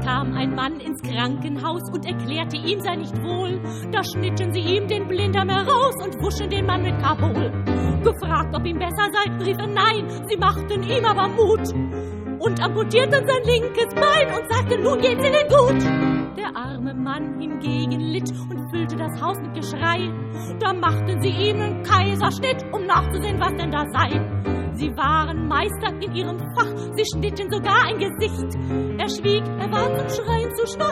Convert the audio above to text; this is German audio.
kam ein Mann ins Krankenhaus und erklärte, ihm sei nicht wohl. Da schnitten sie ihm den Blinddarm heraus und wuschen den Mann mit Carbol. Gefragt, ob ihm besser sei, rief er nein, sie machten ihm aber Mut und amputierten sein linkes Bein und sagten, nun geht's ihnen gut. Der arme Mann hingegen litt und füllte das Haus mit Geschrei. Da machten sie ihm einen Kaiserschnitt, um nachzusehen, was denn da sei. Sie waren Meister in ihrem Fach, sie schnitten sogar ein Gesicht. Er schwieg, er war zum Schreien zu schwach,